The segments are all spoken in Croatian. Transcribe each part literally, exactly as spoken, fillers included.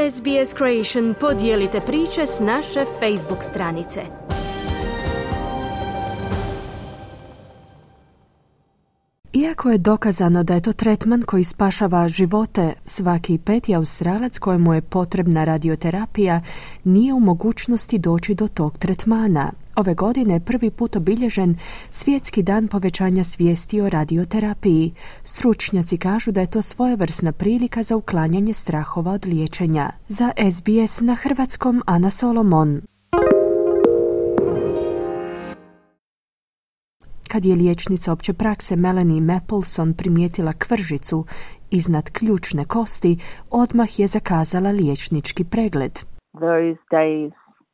S B S Creation podijelite priče s naše Facebook stranice. Iako je dokazano da je to tretman koji spašava živote, svaki peti Australac kojemu je potrebna radioterapija nije u mogućnosti doći do tog tretmana. Ove godine je prvi put obilježen Svjetski dan povećanja svijesti o radioterapiji. Stručnjaci kažu da je to svojevrsna prilika za uklanjanje strahova od liječenja. Za S B S na hrvatskom Ana Solomon. Kad je liječnica opće prakse Melanie Mapleson primijetila kvržicu iznad ključne kosti, odmah je zakazala liječnički pregled. Those days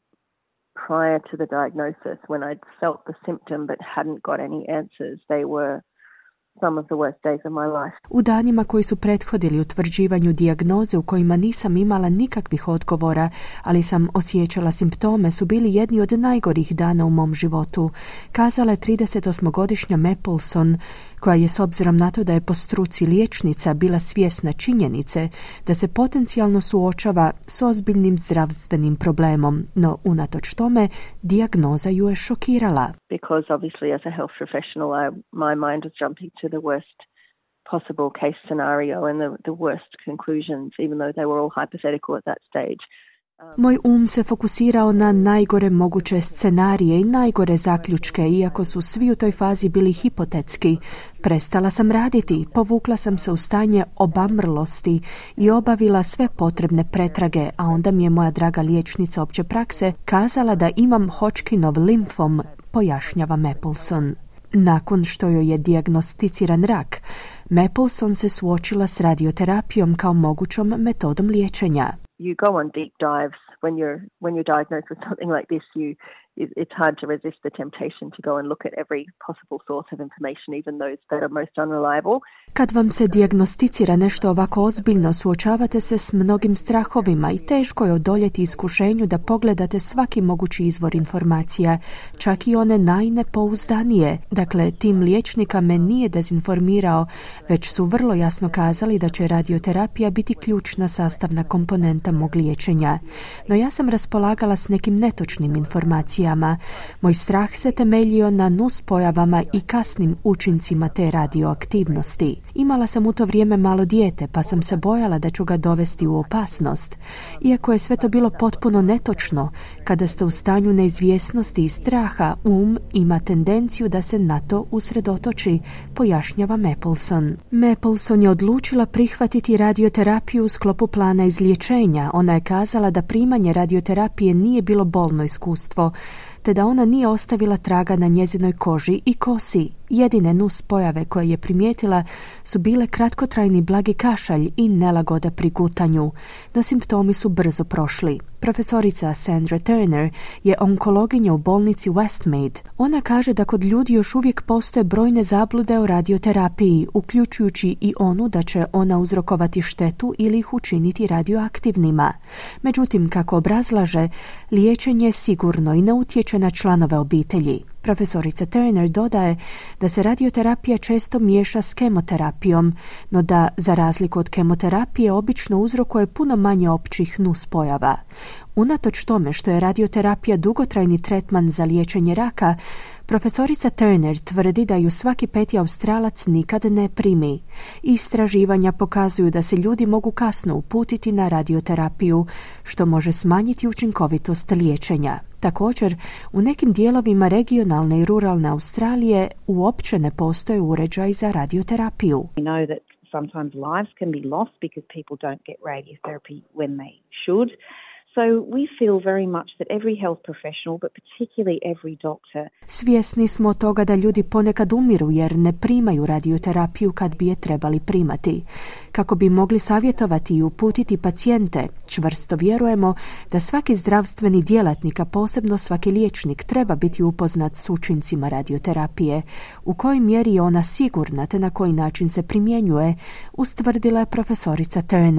prior to the diagnosis, when I'd felt the symptom but hadn't got any answers, they were some of the worst days of my life. U danima koji su prethodili utvrđivanju dijagnoze u kojima nisam imala nikakvih odgovora, ali sam osjećala simptome, su bili jedni od najgorih dana u mom životu, kazala je tridesetosmogodišnja Mapleson, koja je s obzirom na to da je po struci liječnica bila svjesna činjenice da se potencijalno suočava s ozbiljnim zdravstvenim problemom, no unatoč tome dijagnoza ju je šokirala. Because obviously as a health professional I, my mind was jumping to the worst possible case scenario and the, the worst conclusions, even though they were all hypothetical at that stage. Moj um se fokusirao na najgore moguće scenarije i najgore zaključke, iako su svi u toj fazi bili hipotetski. Prestala sam raditi, povukla sam se u stanje obamrlosti i obavila sve potrebne pretrage, a onda mi je moja draga liječnica opće prakse kazala da imam Hodgkinov limfom, pojašnjava Mapleson. Nakon što joj je dijagnosticiran rak, Mapleson se suočila s radioterapijom kao mogućom metodom liječenja. You go on deep dives when you're when you're diagnosed with something like this. You it, it's hard to resist the temptation to go and look at every possible source of information, even those that are most unreliable. Kad vam se dijagnosticira nešto ovako ozbiljno, suočavate se s mnogim strahovima i teško je odoljeti iskušenju da pogledate svaki mogući izvor informacija, čak i one najnepouzdanije. Dakle, tim liječnika me nije dezinformirao, već su vrlo jasno kazali da će radioterapija biti ključna sastavna komponenta mog liječenja. No ja sam raspolagala s nekim netočnim informacijama. Moj strah se temeljio na nuspojavama i kasnim učincima te radioaktivnosti. Imala sam u to vrijeme malo dijete, pa sam se bojala da ću ga dovesti u opasnost. Iako je sve to bilo potpuno netočno, kada ste u stanju neizvjesnosti i straha, um ima tendenciju da se na to usredotoči, pojašnjava Mapleson. Mapleson je odlučila prihvatiti radioterapiju u sklopu plana izliječenja. Ona je kazala da primanje radioterapije nije bilo bolno iskustvo, te da ona nije ostavila traga na njezinoj koži i kosi. Jedine nus pojave koje je primijetila su bile kratkotrajni blagi kašalj i nelagoda pri gutanju, no simptomi su brzo prošli. Profesorica Sandra Turner je onkologinja u bolnici Westmead. Ona kaže da kod ljudi još uvijek postoje brojne zablude o radioterapiji, uključujući i onu da će ona uzrokovati štetu ili ih učiniti radioaktivnima. Međutim, kako obrazlaže, liječenje je sigurno i ne utječe na članove obitelji. Profesorica Turner dodaje da se radioterapija često miješa s kemoterapijom, no da za razliku od kemoterapije obično uzrokuje puno manje općih nuspojava. Unatoč tome što je radioterapija dugotrajni tretman za liječenje raka, profesorica Turner tvrdi da ju svaki peti Australac nikad ne primi. Istraživanja pokazuju da se ljudi mogu kasno uputiti na radioterapiju, što može smanjiti učinkovitost liječenja. Također, u nekim dijelovima regionalne i ruralne Australije uopće ne postoje uređaj za radioterapiju. We know that sometimes lives can be lost because people don't get radiotherapy when they should. So we feel very much that every health professional, but particularly every doctor. Svjesni smo toga da ljudi ponekad umiru jer ne primaju radioterapiju kad bi je trebali primati. Kako bi mogli savjetovati i uputiti pacijente, čvrsto vjerujemo da svaki zdravstveni djelatnik, a posebno svaki liječnik, treba biti upoznat s učincima radioterapije, u kojoj mjeri je ona sigurna te na koji način se primjenjuje, ustvrdila je profesorica Turner.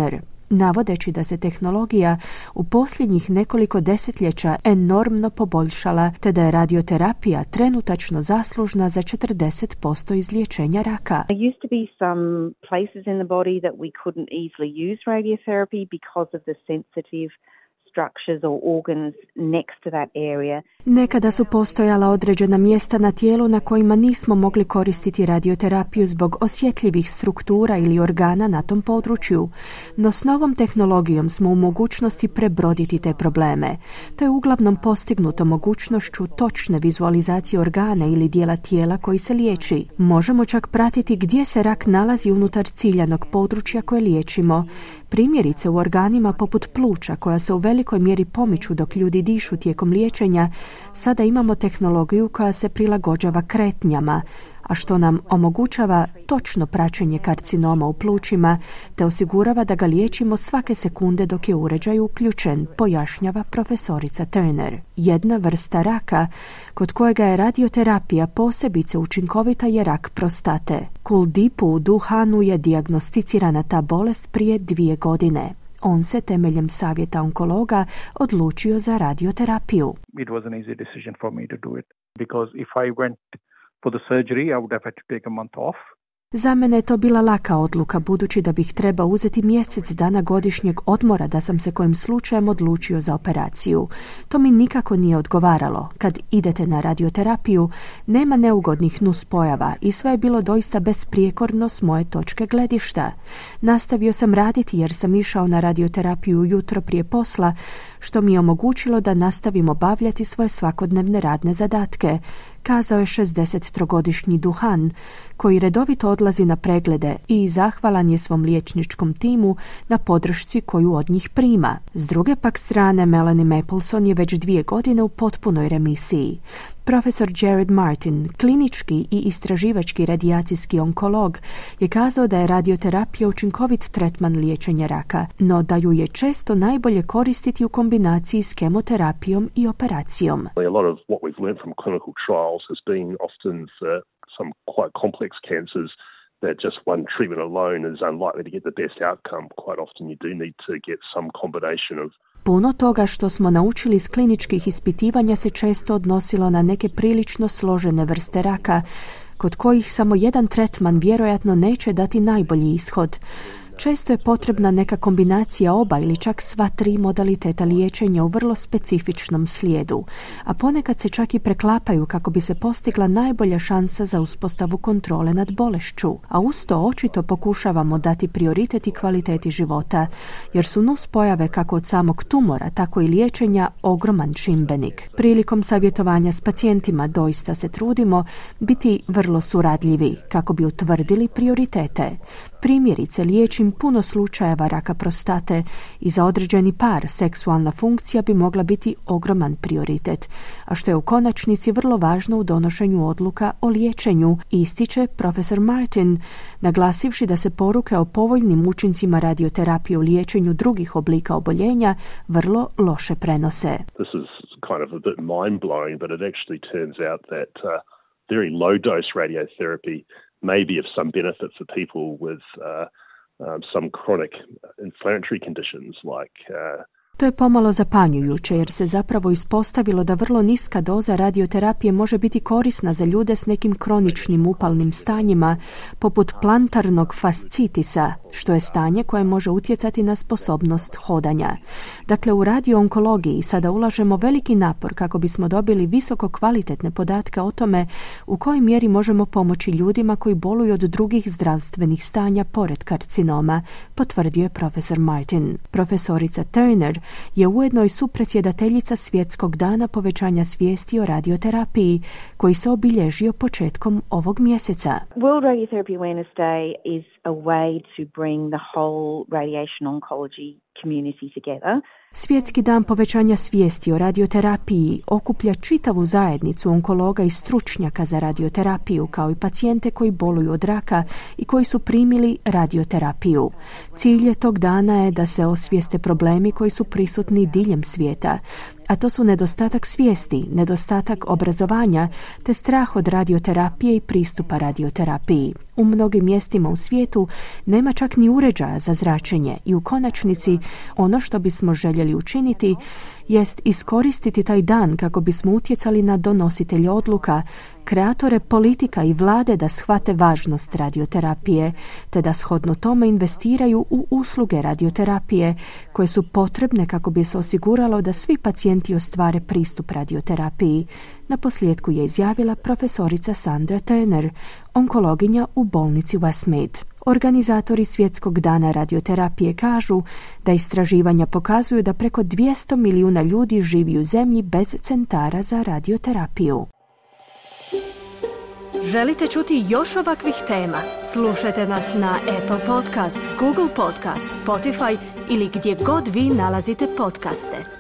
navodeći da se tehnologija u posljednjih nekoliko desetljeća enormno poboljšala, te da je radioterapija trenutačno zaslužna za četrdeset posto izliječenja raka. There used to be some places in the body that we couldn't easily use radiotherapy because of the sensitive structures or organs next to that area. Nekada su postojala određena mjesta na tijelu na kojima nismo mogli koristiti radioterapiju zbog osjetljivih struktura ili organa na tom području, no s novom tehnologijom smo u mogućnosti prebroditi te probleme. To je uglavnom postignuto mogućnošću točne vizualizacije organa ili dijela tijela koji se liječi. Možemo čak pratiti gdje se rak nalazi unutar ciljanog područja koje liječimo. Primjerice u organima poput pluća koja se u velikoj mjeri pomiču dok ljudi dišu tijekom liječenja, sada imamo tehnologiju koja se prilagođava kretnjama, a što nam omogućava točno praćenje karcinoma u plućima te osigurava da ga liječimo svake sekunde dok je uređaj uključen, pojašnjava profesorica Turner. Jedna vrsta raka kod kojega je radioterapija posebice učinkovita je rak prostate. Kuldeepu u Duhanu je dijagnosticirana ta bolest prije dvije godine. On se temeljem savjeta onkologa odlučio za radioterapiju. It was an easy decision for me to do it because if I went for the surgery I would have had to take a month off. Za mene je to bila laka odluka, budući da bih trebao uzeti mjesec dana godišnjeg odmora da sam se kojim slučajem odlučio za operaciju. To mi nikako nije odgovaralo. Kad idete na radioterapiju, nema neugodnih nuspojava i sve je bilo doista besprijekorno s moje točke gledišta. Nastavio sam raditi jer sam išao na radioterapiju ujutro prije posla, što mi je omogućilo da nastavim obavljati svoje svakodnevne radne zadatke, kazao je šezdesettrogodišnji Duhan, koji redovito odlazi na preglede i zahvalan je svom liječničkom timu na podršci koju od njih prima. S druge pak strane, Melanie Mapleson je već dvije godine u potpunoj remisiji. Profesor Jared Martin, klinički i istraživački radijacijski onkolog, je kazao da je radioterapija učinkovit tretman liječenja raka, no da ju je često najbolje koristiti u kombinaciji s kemoterapijom i operacijom. A lot of what we've learned from clinical trials has been often for some quite complex cancers that just one treatment alone is unlikely to get the best outcome. Quite often you do need to get some combination of Puno toga što smo naučili iz kliničkih ispitivanja se često odnosilo na neke prilično složene vrste raka, kod kojih samo jedan tretman vjerojatno neće dati najbolji ishod. Često je potrebna neka kombinacija oba ili čak sva tri modaliteta liječenja u vrlo specifičnom slijedu, a ponekad se čak i preklapaju kako bi se postigla najbolja šansa za uspostavu kontrole nad bolešću, a uz to očito pokušavamo dati prioritet i kvaliteti života, jer su nuspojave kako od samog tumora, tako i liječenja ogroman čimbenik. Prilikom savjetovanja s pacijentima doista se trudimo biti vrlo suradljivi kako bi utvrdili prioritete. Primjerice, liječim puno slučajeva raka prostate i za određeni par seksualna funkcija bi mogla biti ogroman prioritet, a što je u konačnici vrlo važno u donošenju odluka o liječenju, ističe profesor Martin, naglasivši da se poruke o povoljnim učincima radioterapije u liječenju drugih oblika oboljenja vrlo loše prenose. This is kind of a bit mind-blowing, but it actually turns out that uh, very low-dose radiotherapy may be of some benefit for people with uh, um, some chronic inflammatory conditions like uh, To je pomalo zapanjujuće jer se zapravo ispostavilo da vrlo niska doza radioterapije može biti korisna za ljude s nekim kroničnim upalnim stanjima poput plantarnog fascitisa, što je stanje koje može utjecati na sposobnost hodanja. Dakle, u radioonkologiji sada ulažemo veliki napor kako bismo dobili visoko kvalitetne podatke o tome u kojoj mjeri možemo pomoći ljudima koji boluju od drugih zdravstvenih stanja pored karcinoma, potvrdio je profesor Martin. Profesorica Turner je ujedno i supredsjedateljica Svjetskog dana povećanja svijesti o radioterapiji, koji se obilježio početkom ovog mjeseca. World Radiotherapy Awareness Day is a way to bring the whole radiation oncology community together. Svjetski dan povećanja svijesti o radioterapiji okuplja čitavu zajednicu onkologa i stručnjaka za radioterapiju, kao i pacijente koji boluju od raka i koji su primili radioterapiju. Cilj tog dana je da se osvijeste problemi koji su prisutni diljem svijeta, a to su nedostatak svijesti, nedostatak obrazovanja te strah od radioterapije i pristupa radioterapiji. U mnogim mjestima u svijetu nema čak ni uređaja za zračenje i u konačnici ono što bismo željeli učiniti jest iskoristiti taj dan kako bismo utjecali na donositelje odluka, kreatore politika i vlade da shvate važnost radioterapije, te da shodno tome investiraju u usluge radioterapije koje su potrebne kako bi se osiguralo da svi pacijenti ostvare pristup radioterapiji. Na posljedku je izjavila profesorica Sandra Turner, onkologinja u bolnici Westmead. Organizatori Svjetskog dana radioterapije kažu da istraživanja pokazuju da preko dvjesto milijuna ljudi živi u zemlji bez centara za radioterapiju. Želite čuti još ovakvih tema? Slušajte nas na Apple Podcast, Google Podcast, Spotify ili gdje god vi nalazite podcaste.